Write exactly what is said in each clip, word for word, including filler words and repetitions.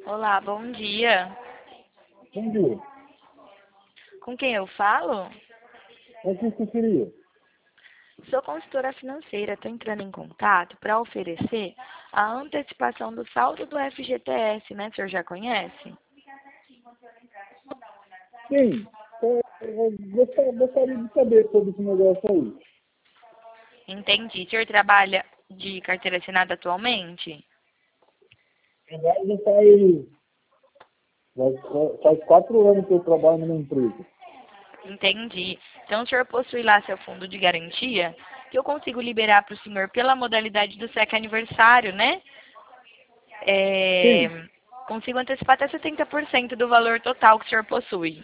Olá, bom dia. Bom dia. Com quem eu falo? O que você queria? Sou consultora financeira, estou entrando em contato para oferecer a antecipação do saldo do F G T S, né? O senhor já conhece? Sim, é, eu gostaria, gostaria de saber sobre esse negócio aí. Entendi. O senhor trabalha de carteira assinada atualmente? Agora já faz, já faz quatro anos que eu trabalho numa empresa. Entendi. Então o senhor possui lá seu fundo de garantia, que eu consigo liberar para o senhor pela modalidade do S E C aniversário, né? É, Sim, consigo antecipar até setenta por cento do valor total que o senhor possui.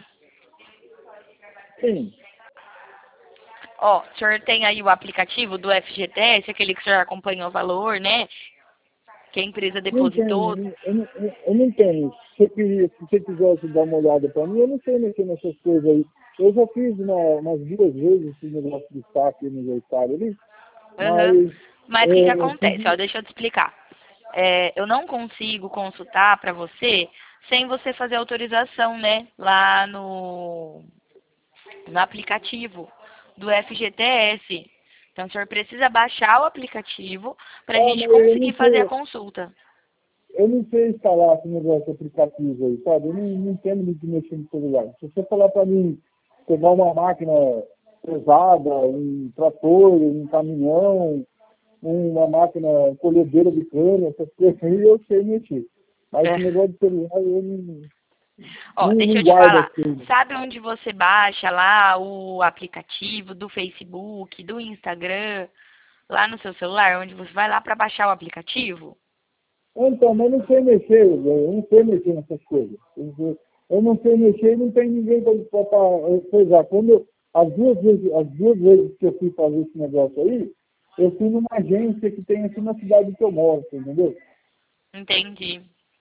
sim. Ó, o senhor tem aí o aplicativo do F G T S, aquele que o senhor acompanha o valor, né? Que a empresa Não depositou. tenho, eu não, eu eu não tenho. Se você, queria, se você quisesse dar uma olhada para mim, eu não sei mexer nessas coisas aí. Eu já fiz uma, umas duas vezes esse negócio de saque aniversário ali, Aham. mas Mas o que que é, eu acontece? Ó, fiz, deixa eu te explicar. É, eu não consigo consultar para você sem você fazer autorização, né? Lá no, no aplicativo do F G T S. Então, o senhor precisa baixar o aplicativo para a ah, gente mas eu conseguir não fazer a sei, consulta. eu não sei instalar esse negócio aplicativo aí, sabe? Eu não, não entendo muito de mexer no celular. Se você falar para mim pegar uma máquina pesada, um trator, um caminhão, uma máquina colhedeira de cana, essas coisas aí, eu sei mexer. Mas esse É. negócio de celular eu não, Ó, não, deixa não eu te guardo falar. assim. Sabe onde você baixa lá o aplicativo do Facebook, do Instagram, lá no seu celular, onde você vai lá para baixar o aplicativo? Então, mas eu não sei mexer, eu não sei mexer nessas coisas. Eu eu não sei mexer e não tem ninguém para coisar. Quando eu, as, duas vezes, as duas vezes que eu fui fazer esse negócio aí, eu fui numa agência que tem aqui na cidade que eu moro, você entendeu? Entendi.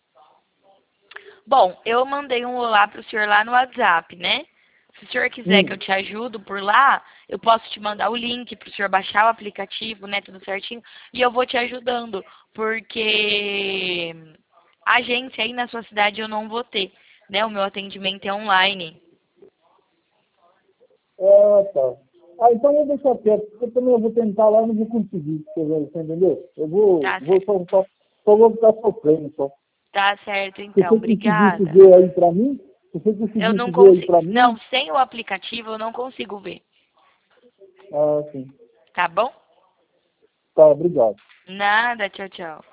Bom, eu mandei um olá pro senhor lá no WhatsApp, né? Se o senhor quiser que eu Hum. te ajudo por lá, eu posso te mandar o link pro senhor baixar o aplicativo, né? Tudo certinho. E eu vou te ajudando, porque agência aí na sua cidade eu não vou ter, né? O meu atendimento é online. Ah, tá. Ah, então eu vou deixar quieto, porque também eu vou tentar lá e não vou conseguir, você entendeu? Eu vou, Tá vou certo. só, só, só vou ficar sofrendo só. Tá certo, Se então. você conseguisse Obrigada. ver aí pra mim, se você Eu não conseguisse ver aí consigo. pra Não, mim, sem o aplicativo eu não consigo ver. ah, sim. Tá bom? Tá, obrigado. Nada, tchau, tchau.